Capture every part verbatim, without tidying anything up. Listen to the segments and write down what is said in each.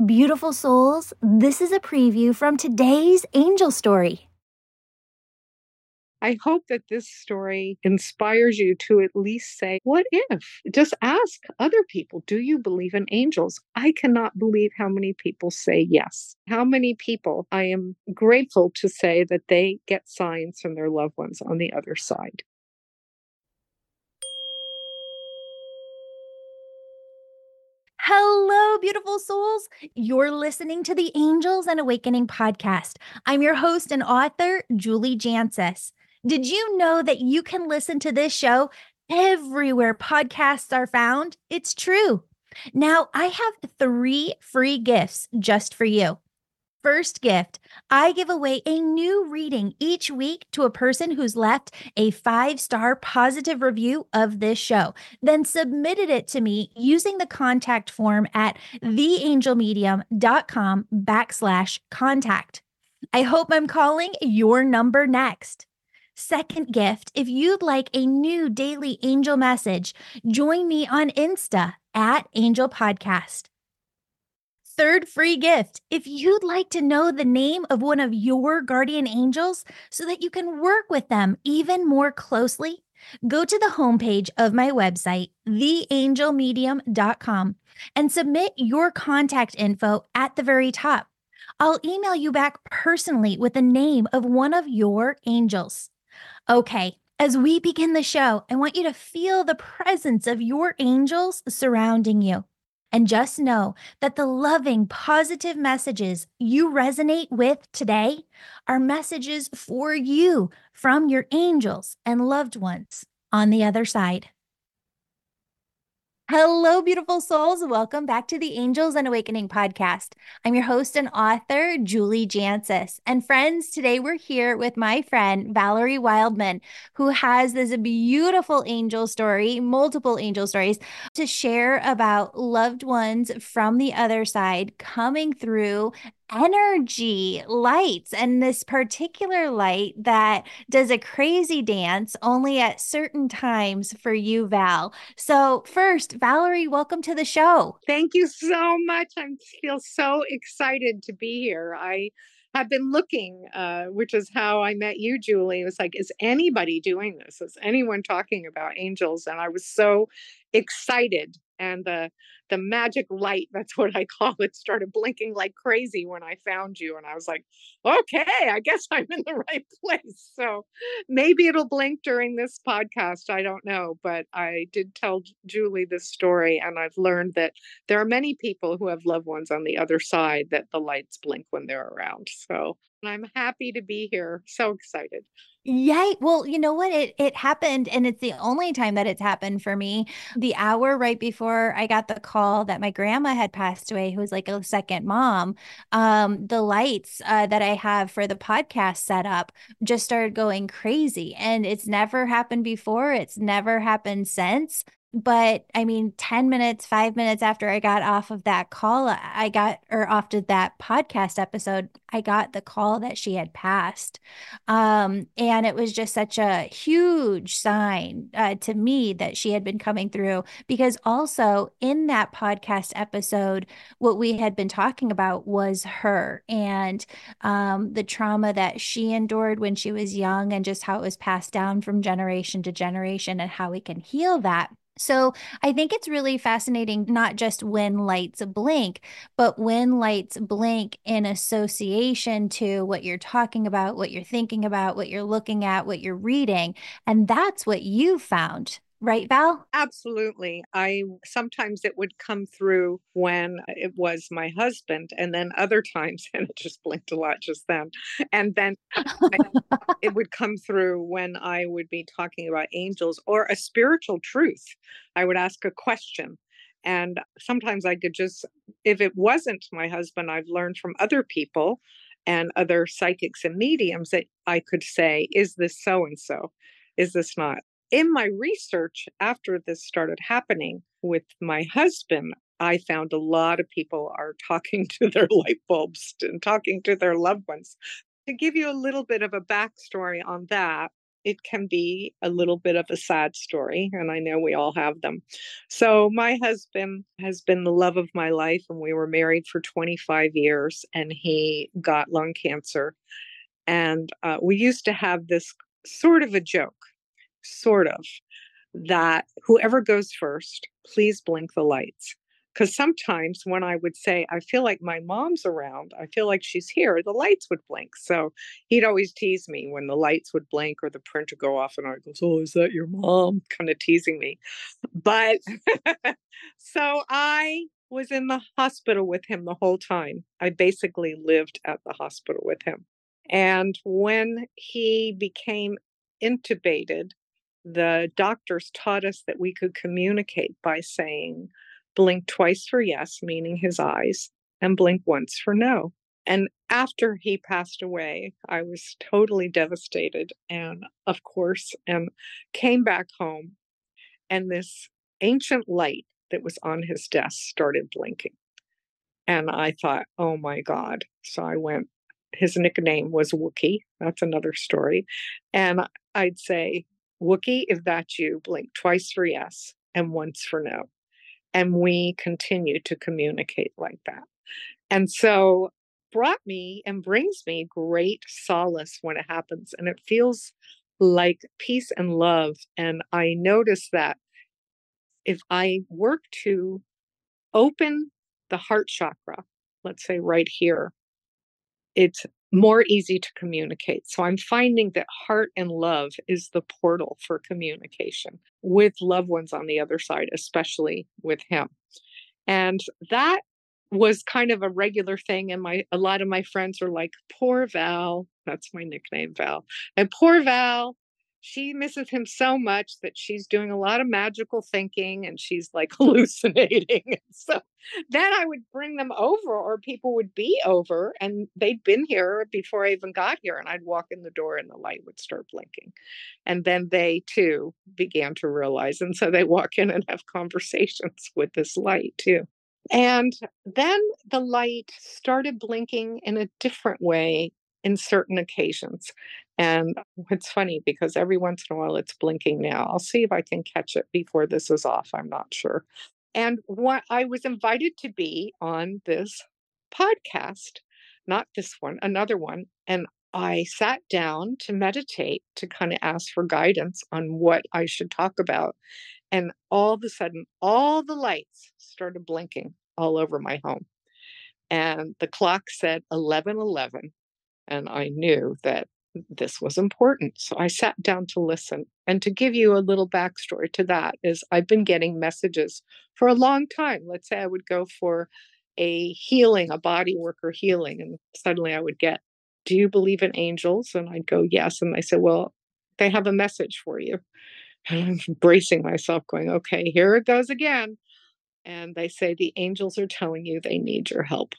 Beautiful souls, this is a preview from today's angel story. I hope that this story inspires you to at least say, what if? Just ask other people, do you believe in angels? I cannot believe how many people say yes. How many people I am grateful to say that they get signs from their loved ones on the other side. Hello, beautiful souls. You're listening to the Angels and Awakening podcast. I'm your host and author, Julie Jancius. Did you know that you can listen to this show everywhere podcasts are found? It's true. Now, I have three free gifts just for you. First gift, I give away a new reading each week to a person who's left a five-star positive review of this show, then submitted it to me using the contact form at theangelmedium.com backslash contact. I hope I'm calling your number next. Second gift, if you'd like a new daily angel message, join me on Insta at Angel Podcast. Third free gift, if you'd like to know the name of one of your guardian angels so that you can work with them even more closely, go to the homepage of my website, the angel medium dot com, and submit your contact info at the very top. I'll email you back personally with the name of one of your angels. Okay, as we begin the show, I want you to feel the presence of your angels surrounding you. And just know that the loving, positive messages you resonate with today are messages for you from your angels and loved ones on the other side. Hello, beautiful souls. Welcome back to the Angels and Awakening podcast. I'm your host and author, Julie Jancius. And friends, today we're here with my friend, Valerie Wildman, who has this beautiful angel story, multiple angel stories, to share about loved ones from the other side coming through energy lights, and this particular light that does a crazy dance only at certain times for you, Val. So first, Valerie, welcome to the show. Thank you so much. I feel so excited to be here. I have been looking, uh, which is how I met you, Julie. It was like, is anybody doing this? Is anyone talking about angels? And I was so excited. And the the magic light, that's what I call it, started blinking like crazy when I found you. And I was like, okay, I guess I'm in the right place. So maybe it'll blink during this podcast. I don't know. But I did tell Julie this story, and I've learned that there are many people who have loved ones on the other side that the lights blink when they're around. So I'm happy to be here. So excited. Yay. Well, you know what? It it happened, and it's the only time that it's happened for me. The hour right before I got the call that my grandma had passed away, who was like a second mom, um, the lights uh, that I have for the podcast set up just started going crazy. And it's never happened before. It's never happened since. But I mean, ten minutes, five minutes after I got off of that call, I got, or off to that podcast episode, I got the call that she had passed. Um, and it was just such a huge sign uh, to me that she had been coming through, because also in that podcast episode, what we had been talking about was her and um, the trauma that she endured when she was young, and just how it was passed down from generation to generation, and how we can heal that. So I think it's really fascinating, not just when lights blink, but when lights blink in association to what you're talking about, what you're thinking about, what you're looking at, what you're reading. And that's what you found, right, Val? Absolutely. I sometimes it would come through when it was my husband, and then other times, and it just blinked a lot just then. And then I, it would come through when I would be talking about angels or a spiritual truth. I would ask a question. And sometimes I could just, if it wasn't my husband, I've learned from other people and other psychics and mediums that I could say, is this so and so? Is this not? In my research after this started happening with my husband, I found a lot of people are talking to their light bulbs and talking to their loved ones. To give you a little bit of a backstory on that, it can be a little bit of a sad story, and I know we all have them. So, my husband has been the love of my life, and we were married for twenty-five years, and he got lung cancer. And uh, we used to have this sort of a joke, sort of, that whoever goes first, please blink the lights. Because sometimes when I would say, I feel like my mom's around, I feel like she's here, the lights would blink. So he'd always tease me when the lights would blink or the printer go off, and I go, oh, is that your mom? Kind of teasing me. But so I was in the hospital with him the whole time. I basically lived at the hospital with him. And when he became intubated, the doctors taught us that we could communicate by saying, blink twice for yes, meaning his eyes, and blink once for no. And after he passed away, I was totally devastated. And of course, and came back home, and this ancient light that was on his desk started blinking. And I thought, oh my God. So I went, his nickname was Wookie. That's another story. And I'd say, Wookie, if that's you, blink twice for yes and once for no. And we continue to communicate like that. And so brought me and brings me great solace when it happens. And it feels like peace and love. And I notice that if I work to open the heart chakra, let's say right here, it's more easy to communicate. So I'm finding that heart and love is the portal for communication with loved ones on the other side, especially with him. And that was kind of a regular thing. And my a lot of my friends are like, poor Val. That's my nickname, Val. And poor Val, she misses him so much that she's doing a lot of magical thinking and she's like hallucinating. So then I would bring them over, or people would be over, and they'd been here before I even got here. And I'd walk in the door and the light would start blinking. And then they too began to realize. And so they walk in and have conversations with this light too. And then the light started blinking in a different way in certain occasions. And it's funny because every once in a while it's blinking now. I'll see if I can catch it before this is off. I'm not sure. And what I was invited to be on this podcast, not this one, another one. And I sat down to meditate, to kind of ask for guidance on what I should talk about. And all of a sudden, all the lights started blinking all over my home. And the clock said eleven eleven. And I knew that this was important. So I sat down to listen. And to give you a little backstory to that is I've been getting messages for a long time. Let's say I would go for a healing, a body worker healing, and suddenly I would get, do you believe in angels? And I'd go, yes. And they said, well, they have a message for you. And I'm bracing myself, going, okay, here it goes again. And they say, the angels are telling you they need your help.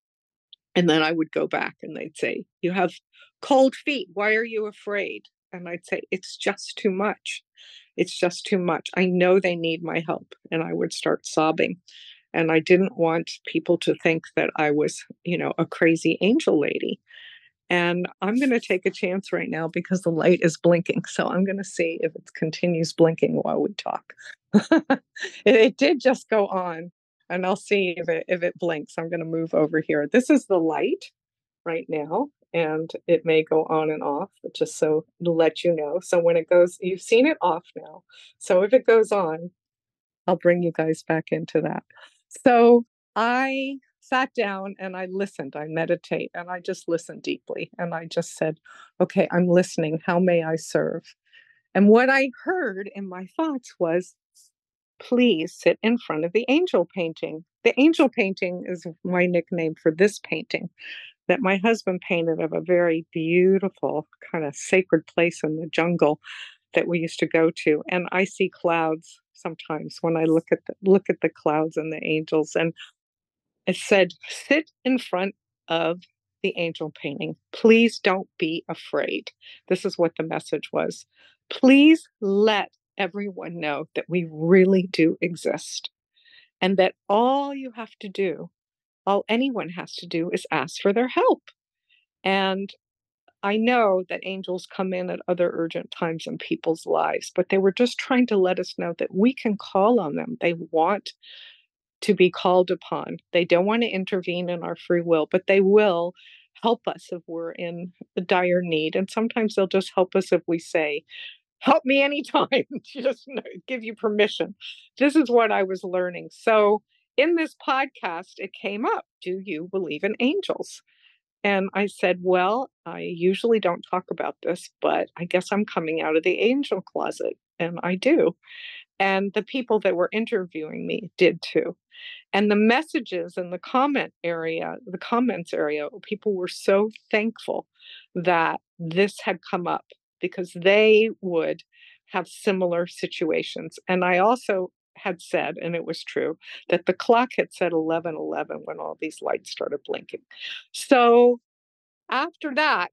And then I would go back and they'd say, you have cold feet. Why are you afraid? And I'd say, it's just too much. It's just too much. I know they need my help. And I would start sobbing. And I didn't want people to think that I was, you know, a crazy angel lady. And I'm going to take a chance right now because the light is blinking. So I'm going to see if it continues blinking while we talk. it, it did just go on. And I'll see if it, if it blinks. I'm going to move over here. This is the light right now. And it may go on and off, but just so to let you know. So when it goes, you've seen it off now. So if it goes on, I'll bring you guys back into that. So I sat down and I listened. I meditate and I just listened deeply. And I just said, okay, I'm listening. How may I serve? And what I heard in my thoughts was, please sit in front of the angel painting. The angel painting is my nickname for this painting that my husband painted of a very beautiful kind of sacred place in the jungle that we used to go to. And I see clouds sometimes when I look at the, look at the clouds and the angels. And it said, sit in front of the angel painting. Please don't be afraid. This is what the message was. Please let everyone know that we really do exist, and that all you have to do, all anyone has to do, is ask for their help. And I know that angels come in at other urgent times in people's lives, but they were just trying to let us know that we can call on them. They want to be called upon. They don't want to intervene in our free will, but they will help us if we're in a dire need. And sometimes they'll just help us if we say, help me anytime, just give you permission. This is what I was learning. So in this podcast, it came up, do you believe in angels? And I said, well, I usually don't talk about this, but I guess I'm coming out of the angel closet. And I do. And the people that were interviewing me did too. And the messages in the comment area, the comments area, people were so thankful that this had come up because they would have similar situations. And I also had said, and it was true, that the clock had said eleven eleven when all these lights started blinking. So after that,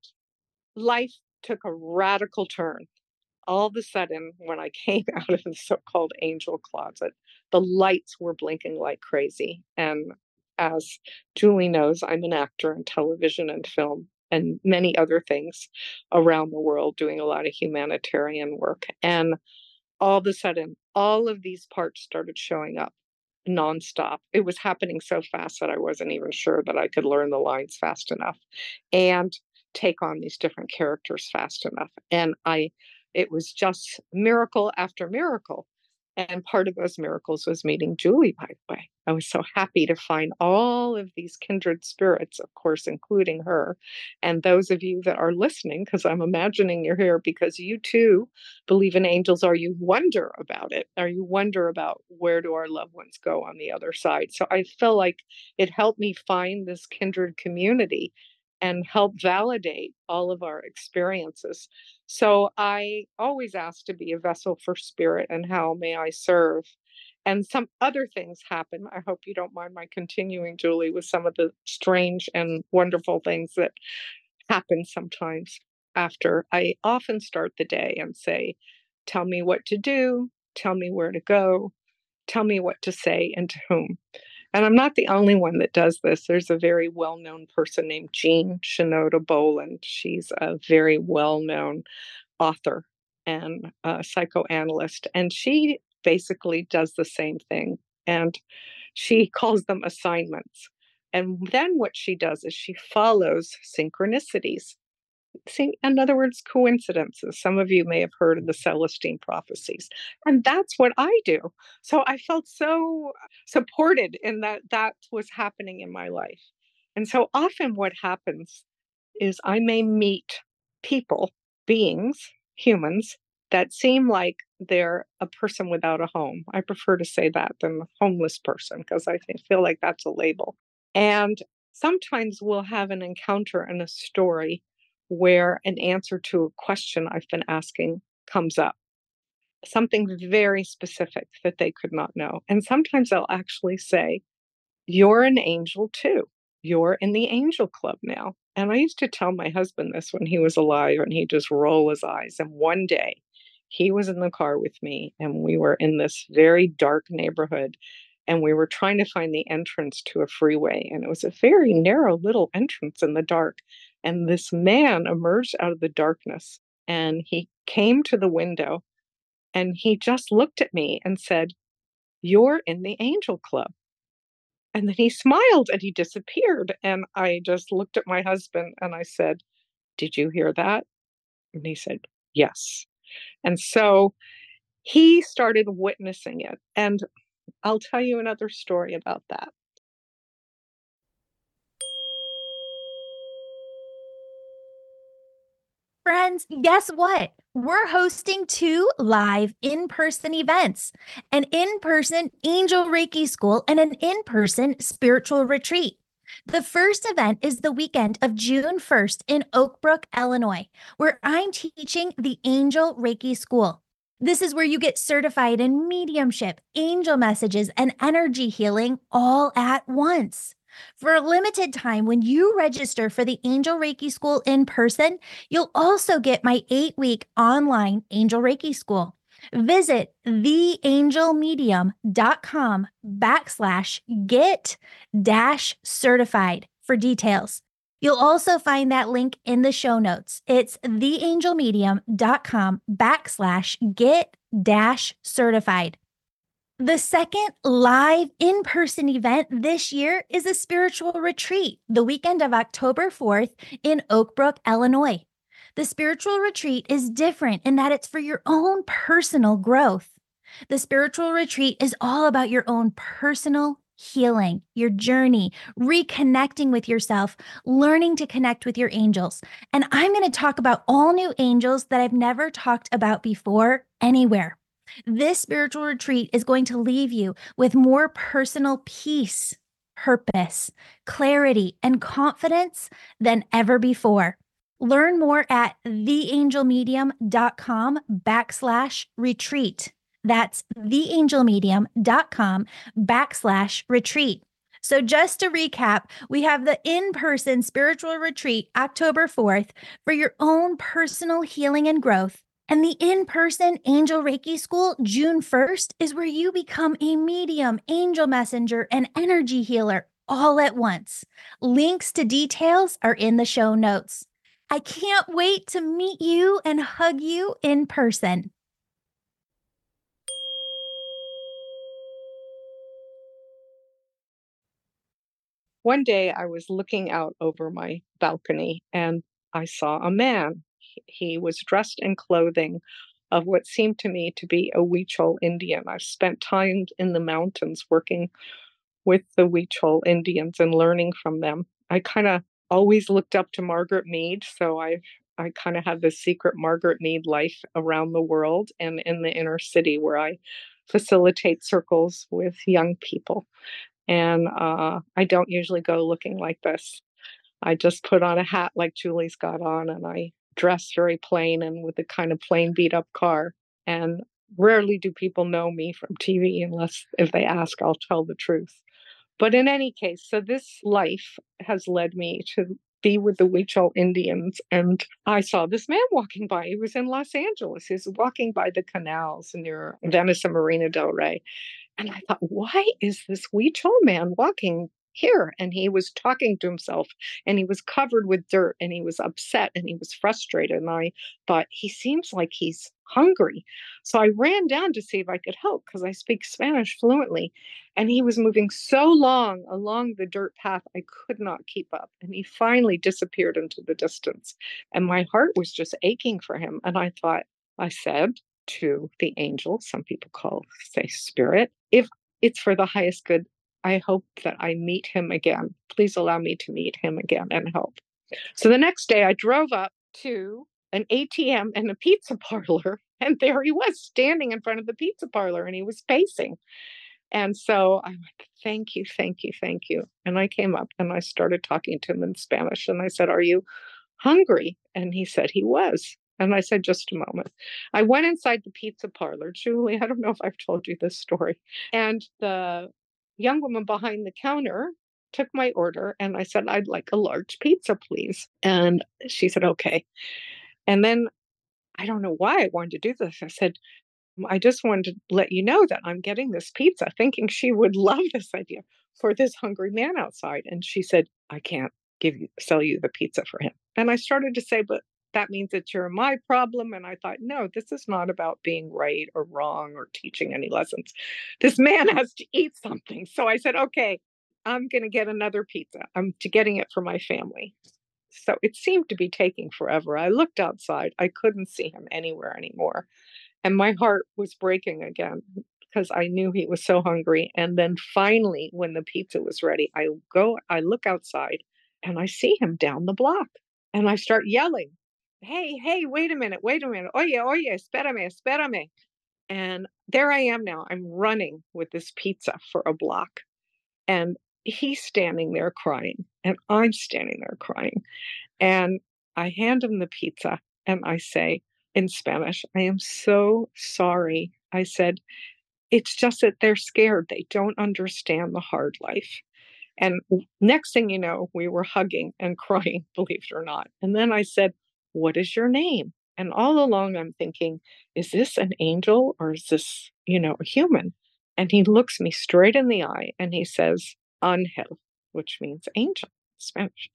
life took a radical turn. All of a sudden, when I came out of the so-called angel closet, the lights were blinking like crazy. And as Julie knows, I'm an actor in television and film and many other things around the world, doing a lot of humanitarian work. And all of a sudden, all of these parts started showing up nonstop. It was happening so fast that I wasn't even sure that I could learn the lines fast enough and take on these different characters fast enough. And I, it was just miracle after miracle. And part of those miracles was meeting Julie, by the way. I was so happy to find all of these kindred spirits, of course, including her. And those of you that are listening, because I'm imagining you're here because you too believe in angels, or you wonder about it, or you wonder about where do our loved ones go on the other side. So I feel like it helped me find this kindred community and help validate all of our experiences. So I always ask to be a vessel for spirit, and how may I serve? And some other things happen. I hope you don't mind my continuing, Julie, with some of the strange and wonderful things that happen sometimes after. I often start the day and say, tell me what to do, tell me where to go, tell me what to say and to whom. And I'm not the only one that does this. There's a very well-known person named Jean Shinoda Boland. She's a very well-known author and a psychoanalyst. And she basically does the same thing. And she calls them assignments. And then what she does is she follows synchronicities. See, in other words, coincidences. Some of you may have heard of the Celestine prophecies. And that's what I do. So I felt so supported in that that was happening in my life. And so often what happens is I may meet people, beings, humans, that seem like they're a person without a home. I prefer to say that than a homeless person, because I feel like that's a label. And sometimes we'll have an encounter and a story where an answer to a question I've been asking comes up. Something very specific that they could not know. And sometimes I'll actually say, you're an angel too. You're in the angel club now. And I used to tell my husband this when he was alive, and he'd just roll his eyes. And one day he was in the car with me, and we were in this very dark neighborhood, and we were trying to find the entrance to a freeway. And it was a very narrow little entrance in the dark. And this man emerged out of the darkness, and he came to the window, and he just looked at me and said, you're in the angel club. And then he smiled and he disappeared. And I just looked at my husband and I said, did you hear that? And he said, yes. And so he started witnessing it. And I'll tell you another story about that. Friends, guess what? We're hosting two live in-person events, an in-person Angel Reiki School and an in-person spiritual retreat. The first event is the weekend of June first in Oak Brook, Illinois, where I'm teaching the Angel Reiki School. This is where you get certified in mediumship, angel messages, and energy healing all at once. For a limited time, when you register for the Angel Reiki School in person, you'll also get my eight-week online Angel Reiki School. Visit theangelmedium.com backslash get dash certified for details. You'll also find that link in the show notes. It's theangelmedium.com backslash get dash certified. The second live in person event this year is a spiritual retreat, the weekend of October fourth in Oak Brook, Illinois. The spiritual retreat is different in that it's for your own personal growth. The spiritual retreat is all about your own personal healing, your journey, reconnecting with yourself, learning to connect with your angels. And I'm going to talk about all new angels that I've never talked about before anywhere. This spiritual retreat is going to leave you with more personal peace, purpose, clarity, and confidence than ever before. Learn more at theangelmedium.com backslash retreat. That's theangelmedium.com backslash retreat. So just to recap, we have the in-person spiritual retreat October fourth for your own personal healing and growth. And the in-person Angel Reiki School, June first, is where you become a medium, angel messenger, and energy healer all at once. Links to details are in the show notes. I can't wait to meet you and hug you in person. One day I was looking out over my balcony and I saw a man. He was dressed in clothing of what seemed to me to be a Huichol Indian. I've spent time in the mountains working with the Huichol Indians and learning from them. I kind of always looked up to Margaret Mead, so I've I kind of had this secret Margaret Mead life around the world and in the inner city where I facilitate circles with young people. And uh, I don't usually go looking like this. I just put on a hat like Julie's got on, and I dress very plain and with a kind of plain beat up car. And rarely do people know me from T V unless if they ask, I'll tell the truth. But in any case, so this life has led me to be with the Huichol Indians. And I saw this man walking by. He was in Los Angeles. He was walking by the canals near Venice and Marina del Rey. And I thought, why is this Huichol man walking here? And he was talking to himself and he was covered with dirt and he was upset and he was frustrated. And I thought, he seems like he's hungry. So I ran down to see if I could help because I speak Spanish fluently. And he was moving so long along the dirt path, I could not keep up. And he finally disappeared into the distance. And my heart was just aching for him. And I thought, I said, to the angel, some people call, say, spirit, if it's for the highest good, I hope that I meet him again. Please allow me to meet him again and help. So the next day I drove up to an A T M and a pizza parlor, and there he was standing in front of the pizza parlor and he was pacing. And so I'm like, thank you, thank you, thank you. And I came up and I started talking to him in Spanish and I said, are you hungry? And he said he was. And I said, just a moment. I went inside the pizza parlor. Julie, I don't know if I've told you this story. And the young woman behind the counter took my order and I said, I'd like a large pizza, please. And she said, okay. And then I don't know why I wanted to do this. I said, I just wanted to let you know that I'm getting this pizza, thinking she would love this idea for this hungry man outside. And she said, I can't give you, sell you the pizza for him. And I started to say, but that means that you're my problem. And I thought, no, this is not about being right or wrong or teaching any lessons. This man has to eat something. So I said, okay, I'm going to get another pizza. I'm getting it for my family. So it seemed to be taking forever. I looked outside. I couldn't see him anywhere anymore. And my heart was breaking again because I knew he was so hungry. And then finally, when the pizza was ready, I go, I look outside and I see him down the block and I start yelling, hey, hey, wait a minute, wait a minute. Oye, oye, espérame, espérame. And there I am now. I'm running with this pizza for a block. And he's standing there crying. And I'm standing there crying. And I hand him the pizza and I say in Spanish, I am so sorry. I said, it's just that they're scared. They don't understand the hard life. And next thing you know, we were hugging and crying, believe it or not. And then I said, what is your name? And all along I'm thinking, is this an angel or is this, you know, a human? And he looks me straight in the eye and he says, Angel, which means angel in Spanish.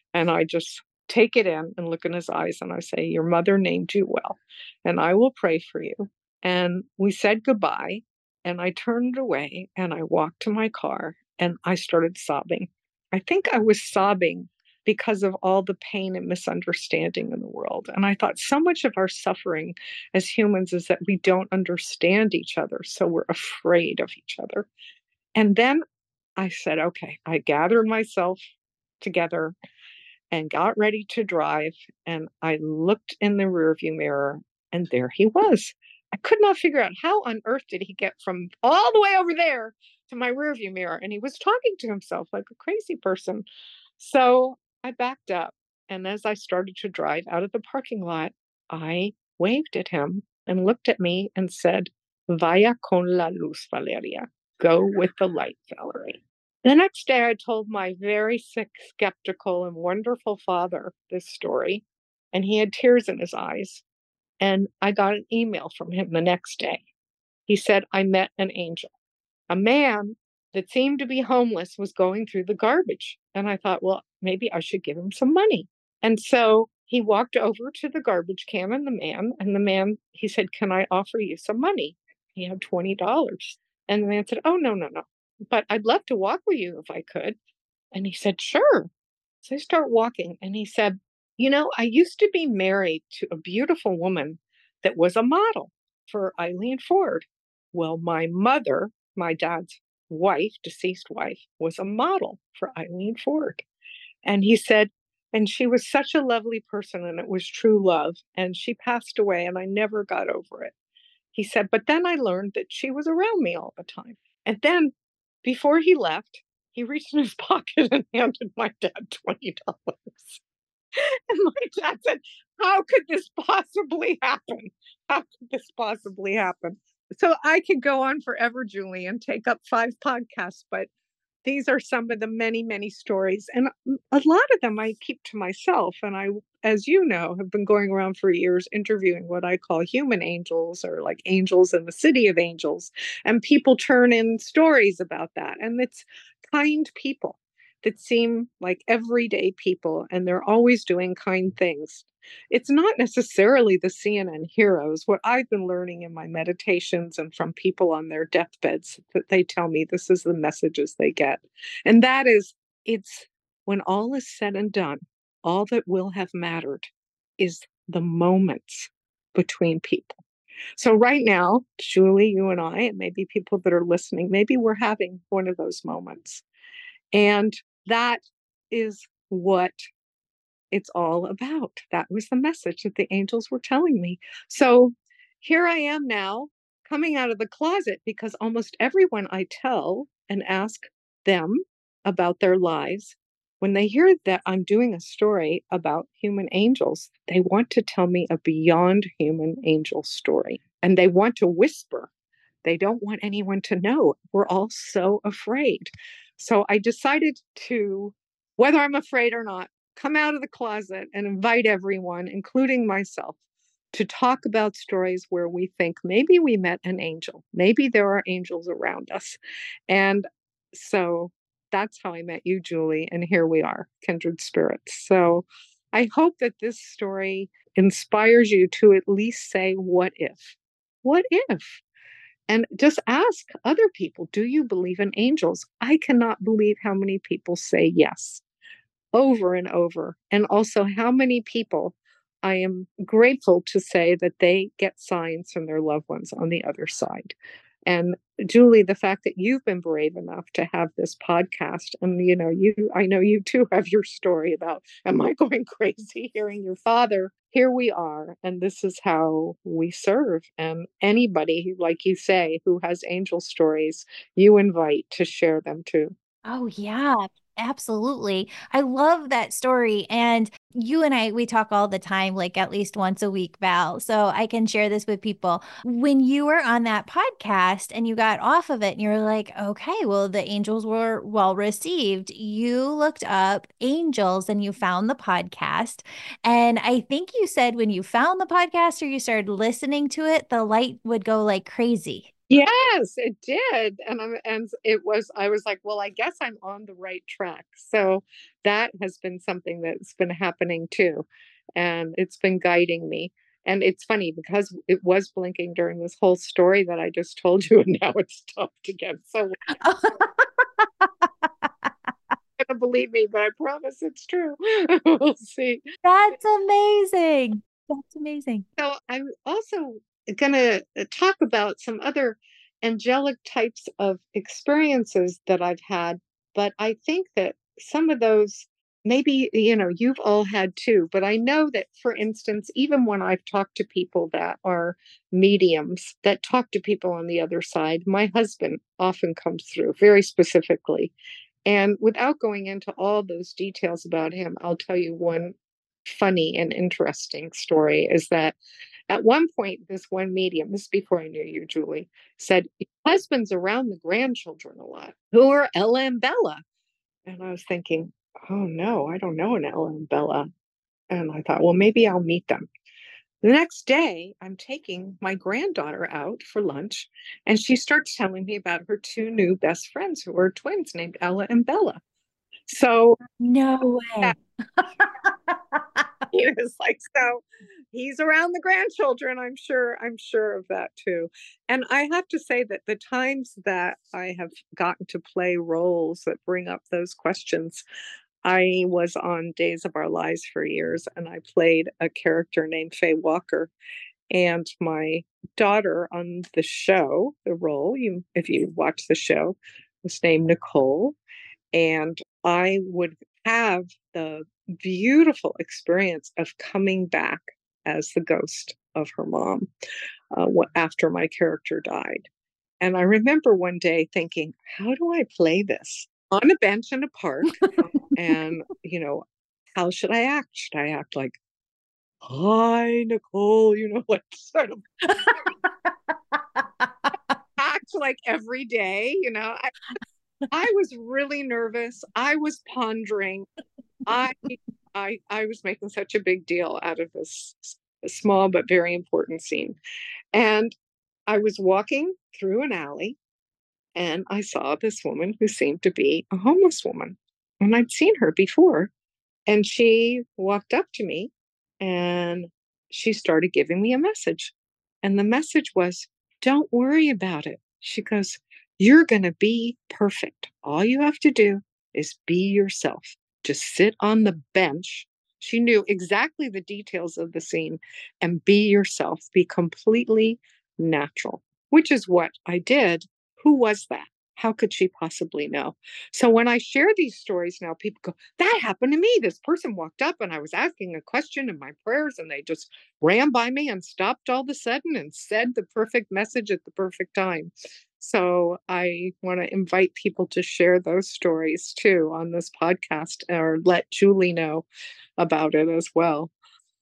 And I just take it in and look in his eyes and I say, your mother named you well, and I will pray for you. And we said goodbye. And I turned away and I walked to my car and I started sobbing. I think I was sobbing because of all the pain and misunderstanding in the world. And I thought so much of our suffering as humans is that we don't understand each other. So we're afraid of each other. And then I said, okay, I gathered myself together and got ready to drive. And I looked in the rearview mirror and there he was. I could not figure out how on earth did he get from all the way over there to my rearview mirror. And he was talking to himself like a crazy person. So I backed up. And as I started to drive out of the parking lot, I waved at him and looked at me and said, Vaya con la luz, Valeria. Go with the light, Valerie. The next day, I told my very sick, skeptical, and wonderful father this story, and he had tears in his eyes. And I got an email from him the next day. He said, I met an angel. A man that seemed to be homeless was going through the garbage. And I thought, well, maybe I should give him some money. And so he walked over to the garbage can and the man, and the man, he said, can I offer you some money? He had twenty dollars. And the man said, oh, no, no, no. But I'd love to walk with you if I could. And he said, sure. So I start walking. And he said, you know, I used to be married to a beautiful woman that was a model for Eileen Ford. Well, my mother, my dad's wife, deceased wife, was a model for Eileen Ford. And he said, and she was such a lovely person and it was true love. And she passed away and I never got over it. He said, but then I learned that she was around me all the time. And then before he left, he reached in his pocket and handed my dad twenty dollars. And my dad said, how could this possibly happen? How could this possibly happen? So I could go on forever, Julie, and take up five podcasts, but these are some of the many, many stories. And a lot of them I keep to myself. And I, as you know, have been going around for years interviewing what I call human angels or like angels in the city of angels. And people turn in stories about that. And it's kind people that seem like everyday people and they're always doing kind things. It's not necessarily the C N N heroes. What I've been learning in my meditations and from people on their deathbeds, that they tell me this is the messages they get. And that is, it's when all is said and done, all that will have mattered is the moments between people. So right now, Julie, you and I, and maybe people that are listening, maybe we're having one of those moments. And that is what it's all about. That was the message that the angels were telling me. So here I am now coming out of the closet because almost everyone I tell and ask them about their lives, when they hear that I'm doing a story about human angels, they want to tell me a beyond human angel story. And they want to whisper. They don't want anyone to know. We're all so afraid. So I decided to, whether I'm afraid or not, come out of the closet and invite everyone, including myself, to talk about stories where we think maybe we met an angel. Maybe there are angels around us. And so that's how I met you, Julie. And here we are, kindred spirits. So I hope that this story inspires you to at least say, what if? What if? And just ask other people, do you believe in angels? I cannot believe how many people say yes over and over. And also how many people I am grateful to say that they get signs from their loved ones on the other side. And Julie, the fact that you've been brave enough to have this podcast, and you know, you, I know you too have your story about, am I going crazy hearing your father? Here we are, and this is how we serve. And anybody, like you say, who has angel stories, you invite to share them too. Oh, yeah, absolutely. I love that story. And you and I, we talk all the time, like at least once a week, Val. So I can share this with people. When you were on that podcast and you got off of it and you're like, okay, well, the angels were well received. You looked up angels and you found the podcast. And I think you said when you found the podcast or you started listening to it, the light would go like crazy. Yes, it did. And I'm and it was I was like, well, I guess I'm on the right track. So that has been something that's been happening too. And it's been guiding me. And it's funny because it was blinking during this whole story that I just told you, and now it's stopped again. So you're gonna believe me, but I promise it's true. We'll see. That's amazing. That's amazing. So I'm also going to talk about some other angelic types of experiences that I've had, but I think that some of those maybe you know you've all had too, but I know that for instance even when I've talked to people that are mediums that talk to people on the other side, my husband often comes through very specifically. And without going into all those details about him, I'll tell you one funny and interesting story is that at one point, this one medium, this is before I knew you, Julie, said, "Your husband's around the grandchildren a lot, who are Ella and Bella." And I was thinking, oh no, I don't know an Ella and Bella. And I thought, well, maybe I'll meet them. The next day, I'm taking my granddaughter out for lunch, and she starts telling me about her two new best friends who are twins named Ella and Bella. So No yeah, way. he was like, so he's around the grandchildren. I'm sure, I'm sure of that too. And I have to say that the times that I have gotten to play roles that bring up those questions, I was on Days of Our Lives for years, and I played a character named Faye Walker. And my daughter on the show, the role, you if you watch the show, was named Nicole. And I would have the beautiful experience of coming back as the ghost of her mom uh, after my character died. And I remember one day thinking, how do I play this? On a bench in a park. And, you know, how should I act? Should I act like, hi, Nicole, you know, like sort of act like every day, you know? I, I was really nervous. I was pondering. I I I was making such a big deal out of this small but very important scene. And I was walking through an alley and I saw this woman who seemed to be a homeless woman. And I'd seen her before. And she walked up to me and she started giving me a message. And the message was, don't worry about it. She goes, you're going to be perfect. All you have to do is be yourself. Just sit on the bench. She knew exactly the details of the scene and be yourself, be completely natural, which is what I did. Who was that? How could she possibly know? So when I share these stories now, people go, that happened to me. This person walked up and I was asking a question in my prayers and they just ran by me and stopped all of a sudden and said the perfect message at the perfect time. So I want to invite people to share those stories too on this podcast or let Julie know about it as well.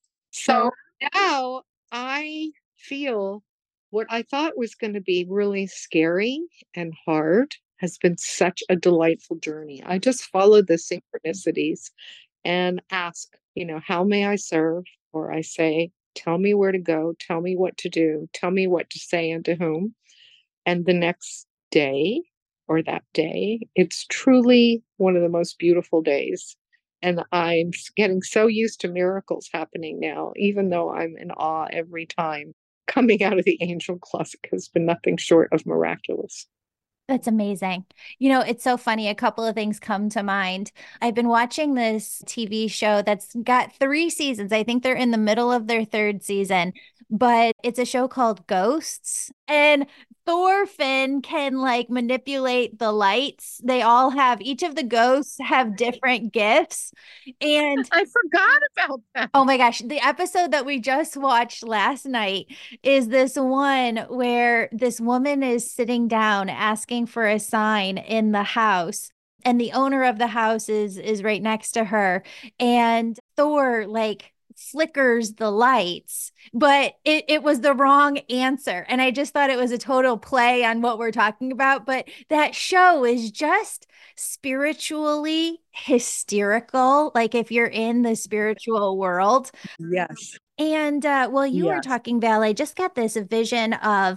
So now I feel what I thought was going to be really scary and hard has been such a delightful journey. I just follow the synchronicities and ask, you know, how may I serve? Or I say, tell me where to go, tell me what to do, tell me what to say and to whom. And the next day or that day, it's truly one of the most beautiful days. And I'm getting so used to miracles happening now, even though I'm in awe every time. Coming out of the angel closet has been nothing short of miraculous. That's amazing. You know, it's so funny. A couple of things come to mind. I've been watching this T V show that's got three seasons. I think they're in the middle of their third season, but it's a show called Ghosts. And Thorfinn can like manipulate the lights. They all have, each of the ghosts have different gifts. And I forgot about that. oh my gosh, the episode that we just watched last night is this one where this woman is sitting down asking for a sign in the house, and the owner of the house is is right next to her, and Thor like flickers the lights, but it, it was the wrong answer. And I just thought it was a total play on what we're talking about. But that show is just spiritually hysterical. Like if you're in the spiritual world. Yes. And uh, while you were Yes. talking, Val, I just got this vision of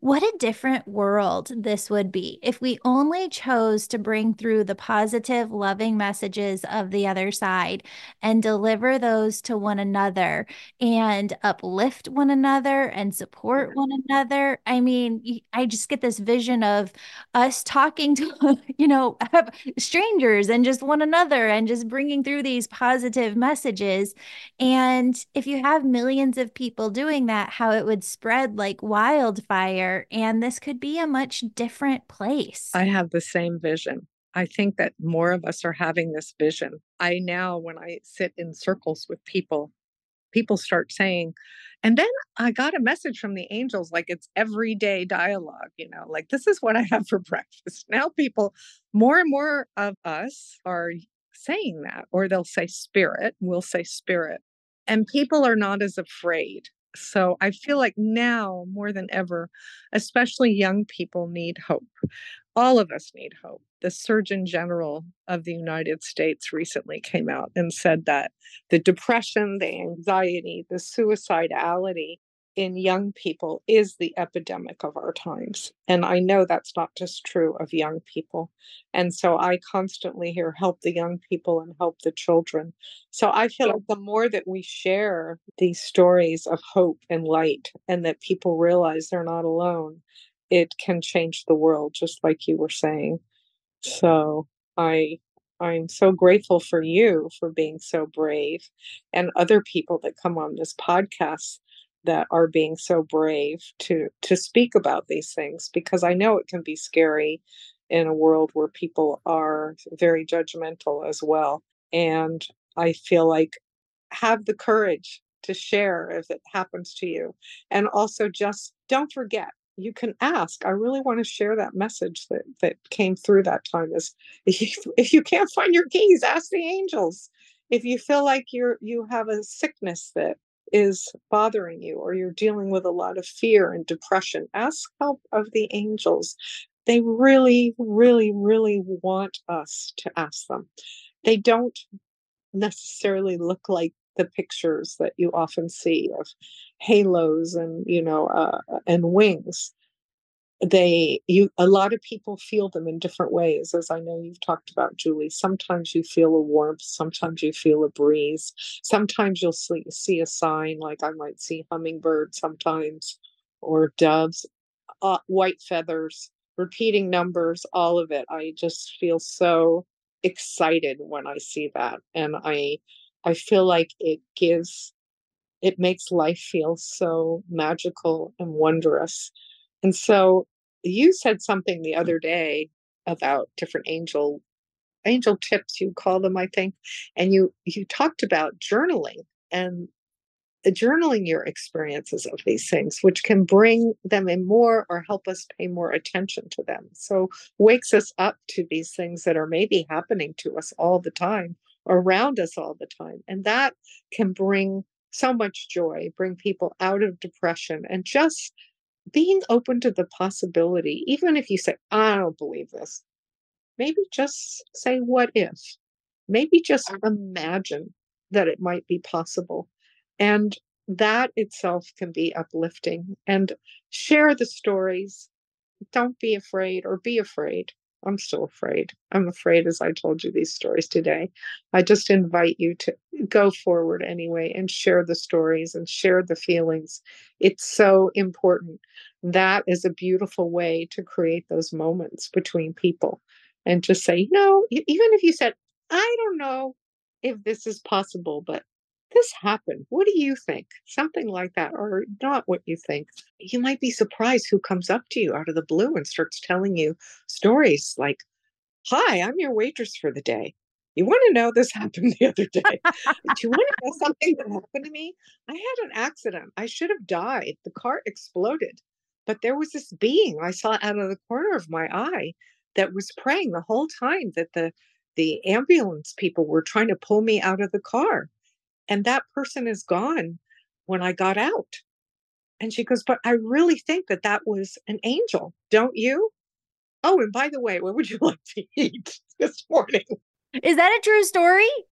What a different world this would be if we only chose to bring through the positive, loving messages of the other side and deliver those to one another and uplift one another and support one another. I mean, y- I just get this vision of us talking to, you know, strangers and just one another and just bringing through these positive messages. And if you have millions of people doing that, how it would spread like wildfire, and this could be a much different place. I have the same vision. I think that more of us are having this vision. I now, when I sit in circles with people, people start saying, and then I got a message from the angels, like it's everyday dialogue, you know, like this is what I have for breakfast. Now, people, more and more of us are saying that, or they'll say spirit, we'll say spirit, and people are not as afraid. So I feel like now more than ever, especially young people need hope. All of us need hope. The Surgeon General of the United States recently came out and said that the depression, the anxiety, the suicidality in young people is the epidemic of our times. And I know that's not just true of young people. And so I constantly hear help the young people and help the children. So I feel like the more that we share these stories of hope and light and that people realize they're not alone, it can change the world, just like you were saying. So I I'm so grateful for you for being so brave and other people that come on this podcast that are being so brave to to speak about these things, because I know it can be scary in a world where people are very judgmental as well. And I feel like have the courage to share if it happens to you. And also just don't forget, you can ask. I really want to share that message that that came through that time is if you, if you can't find your keys, ask the angels. If you feel like you're you have a sickness that is bothering you, or you're dealing with a lot of fear and depression, ask help of the angels. They really, really, really want us to ask them. They don't necessarily look like the pictures that you often see of halos and, you know, uh, and wings. They you A lot of people feel them in different ways, as I know you've talked about, Julie. Sometimes you feel a warmth, sometimes you feel a breeze, sometimes you'll see, see a sign, like I might see hummingbirds sometimes, or doves, uh, white feathers, repeating numbers, all of it. I just feel so excited when I see that. And I I feel like it gives it makes life feel so magical and wondrous. And so you said something the other day about different angel angel tips, you call them, I think, and you you talked about journaling and journaling your experiences of these things, which can bring them in more or help us pay more attention to them. So wakes us up to these things that are maybe happening to us all the time, around us all the time. And that can bring so much joy, bring people out of depression, and just being open to the possibility. Even if you say, I don't believe this, maybe just say, what if? Maybe just imagine that it might be possible. And that itself can be uplifting. And share the stories. Don't be afraid, or be afraid. I'm still afraid. I'm afraid, as I told you these stories today. I just invite you to go forward anyway and share the stories and share the feelings. It's so important. That is a beautiful way to create those moments between people, and just say, no, e- even if you said, I don't know if this is possible, but this happened. What do you think? Something like that, or not what you think. You might be surprised who comes up to you out of the blue and starts telling you stories like, hi, I'm your waitress for the day. You want to know this happened the other day? Do you want to know something that happened to me? I had an accident. I should have died. The car exploded. But there was this being I saw out of the corner of my eye that was praying the whole time that the the ambulance people were trying to pull me out of the car. And that person is gone when I got out. And she goes, but I really think that that was an angel. Don't you? Oh, and by the way, what would you like to eat this morning? Is that a true story?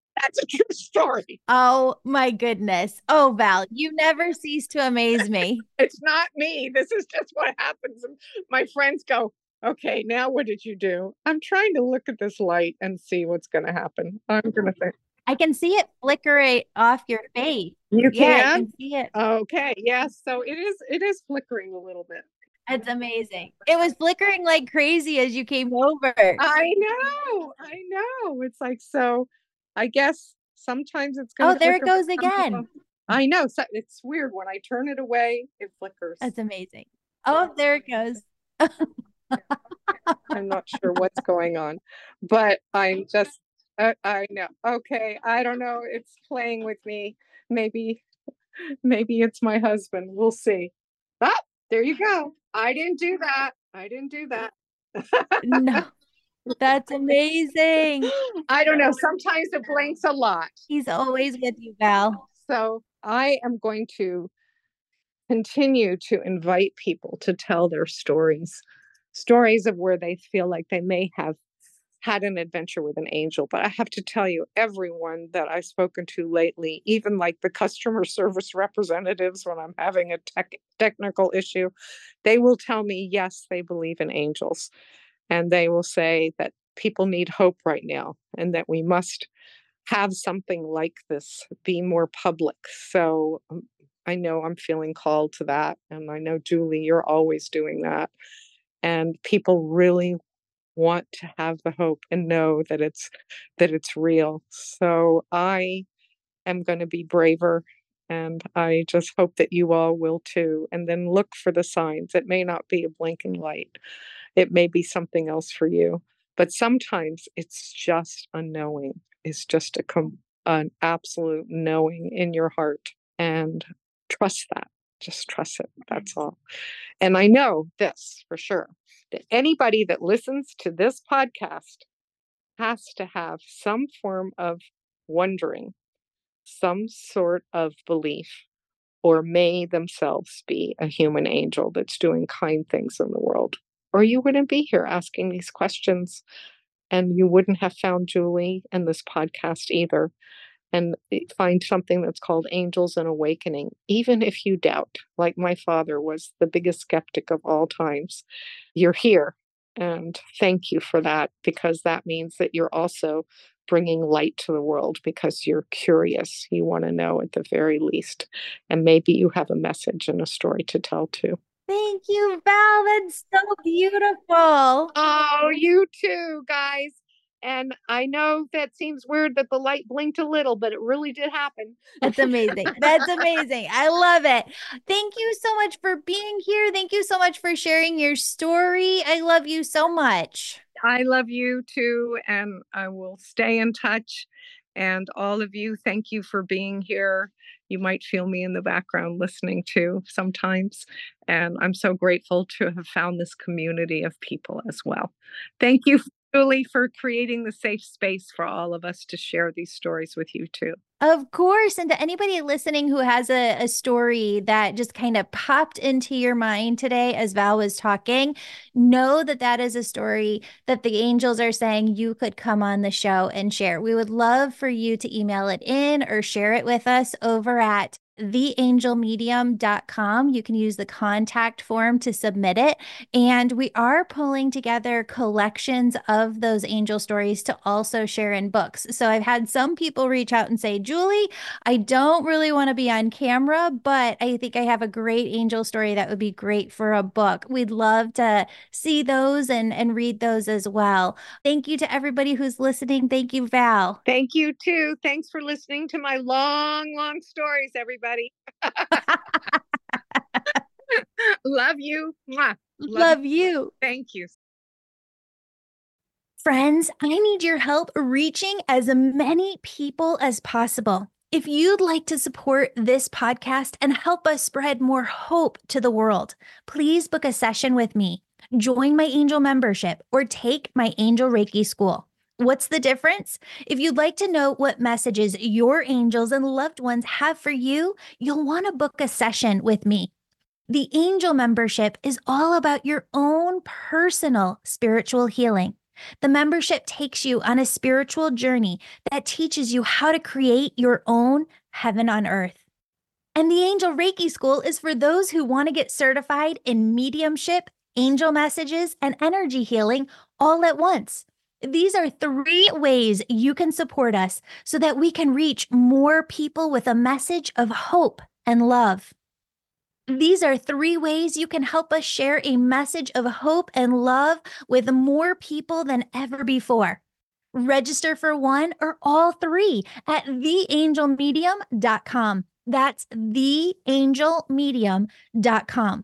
That's a true story. Oh my goodness. Oh, Val, you never cease to amaze me. It's not me. This is just what happens. And my friends go, okay, now what did you do? I'm trying to look at this light and see what's going to happen. I'm going to think. I can see it flicker it off your face. You Yeah, I can? can see it. Okay. Yes. So it is, it is flickering a little bit. It's amazing. It was flickering like crazy as you came over. I know. I know. It's like, so I guess sometimes it's going Oh, to there it flicker. goes again. I know. So it's weird. When I turn it away, it flickers. That's amazing. Oh, there it goes. I'm not sure what's going on, but I'm just, uh, I know. Okay. I don't know. It's playing with me. Maybe, maybe it's my husband. We'll see. Ah, there you go. I didn't do that. I didn't do that. No, that's amazing. I don't know. Sometimes it blinks a lot. He's always with you, Val. So I am going to continue to invite people to tell their stories, stories of where they feel like they may have had an adventure with an angel. But I have to tell you, everyone that I've spoken to lately, even like the customer service representatives, when I'm having a tech, technical issue, they will tell me, yes, they believe in angels. And they will say that people need hope right now and that we must have something like this be more public. So um, I know I'm feeling called to that. And I know, Julie, you're always doing that. And people really want to have the hope and know that it's that it's real. So I am going to be braver, and I just hope that you all will too. And then look for the signs. It may not be a blinking light. It may be something else for you. But sometimes it's just a knowing. It's just a com- an absolute knowing in your heart, and trust that. Just trust it. That's all. And I know this for sure, that anybody that listens to this podcast has to have some form of wondering, some sort of belief, or may themselves be a human angel that's doing kind things in the world. Or you wouldn't be here asking these questions, and you wouldn't have found Julie and this podcast either. And find something that's called Angels and Awakening. Even if you doubt, like my father was the biggest skeptic of all times, you're here. And thank you for that, because that means that you're also bringing light to the world because you're curious. You want to know at the very least. And maybe you have a message and a story to tell too. Thank you, Val. That's so beautiful. Oh, you too, guys. And I know that seems weird that the light blinked a little, but it really did happen. That's amazing. That's amazing. I love it. Thank you so much for being here. Thank you so much for sharing your story. I love you so much. I love you too, and I will stay in touch. And all of you, thank you for being here. You might feel me in the background listening too sometimes. And I'm so grateful to have found this community of people as well. Thank you, Julie, for creating the safe space for all of us to share these stories with you too. Of course. And to anybody listening who has a, a story that just kind of popped into your mind today as Val was talking, know that that is a story that the angels are saying you could come on the show and share. We would love for you to email it in or share it with us over at the angel medium dot com. You can use the contact form to submit it. And we are pulling together collections of those angel stories to also share in books. So I've had some people reach out and say, Julie, I don't really want to be on camera, but I think I have a great angel story that would be great for a book. We'd love to see those and, and read those as well. Thank you to everybody who's listening. Thank you, Val. Thank you too. Thanks for listening to my long, long stories, everybody. Love you. Mwah. Love, Love you. you. Thank you. Friends, I need your help reaching as many people as possible. If you'd like to support this podcast and help us spread more hope to the world, please book a session with me, join my angel membership, or take my angel Reiki school. What's the difference? If you'd like to know what messages your angels and loved ones have for you, you'll want to book a session with me. The angel membership is all about your own personal spiritual healing. The membership takes you on a spiritual journey that teaches you how to create your own heaven on earth. And the Angel Reiki School is for those who want to get certified in mediumship, angel messages, and energy healing all at once. These are three ways you can support us so that we can reach more people with a message of hope and love. These are three ways you can help us share a message of hope and love with more people than ever before. Register for one or all three at the angel medium dot com. That's the angel medium dot com.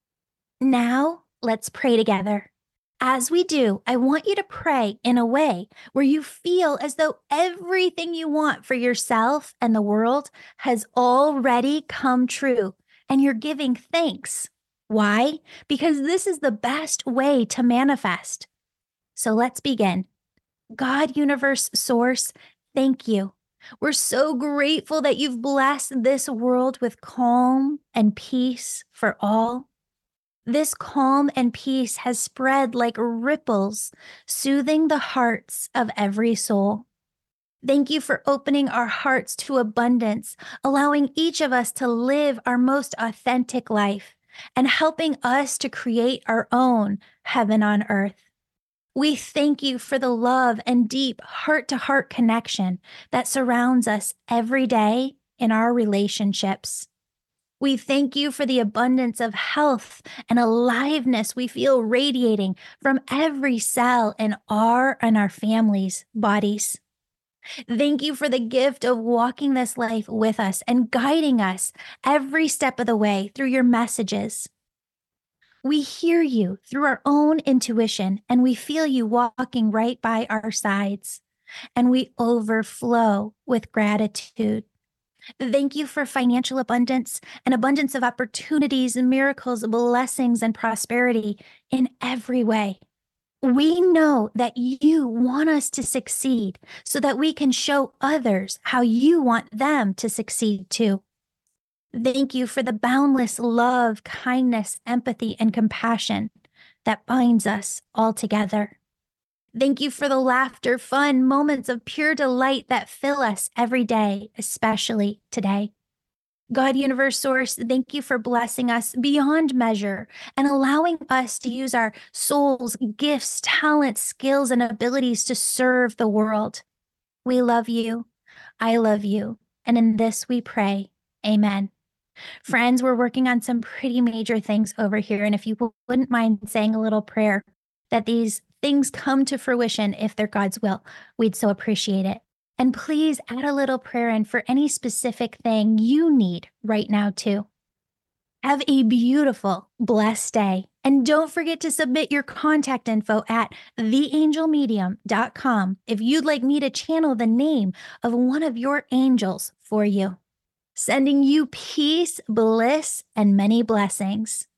Now, let's pray together. As we do, I want you to pray in a way where you feel as though everything you want for yourself and the world has already come true, and you're giving thanks. Why? Because this is the best way to manifest. So let's begin. God, universe, source, thank you. We're so grateful that you've blessed this world with calm and peace for all. This calm and peace has spread like ripples, soothing the hearts of every soul. Thank you for opening our hearts to abundance, allowing each of us to live our most authentic life, and helping us to create our own heaven on earth. We thank you for the love and deep heart-to-heart connection that surrounds us every day in our relationships. We thank you for the abundance of health and aliveness we feel radiating from every cell in our and our families' bodies. Thank you for the gift of walking this life with us and guiding us every step of the way through your messages. We hear you through our own intuition, and we feel you walking right by our sides, and we overflow with gratitude. Thank you for financial abundance, an abundance of opportunities, miracles, blessings, and prosperity in every way. We know that you want us to succeed so that we can show others how you want them to succeed too. Thank you for the boundless love, kindness, empathy, and compassion that binds us all together. Thank you for the laughter, fun, moments of pure delight that fill us every day, especially today. God, universe, source, thank you for blessing us beyond measure and allowing us to use our souls, gifts, talents, skills, and abilities to serve the world. We love you. I love you. And in this we pray. Amen. Friends, we're working on some pretty major things over here. And if you wouldn't mind saying a little prayer that these things come to fruition if they're God's will, we'd so appreciate it. And please add a little prayer in for any specific thing you need right now too. Have a beautiful, blessed day. And don't forget to submit your contact info at the angel medium dot com if you'd like me to channel the name of one of your angels for you. Sending you peace, bliss, and many blessings.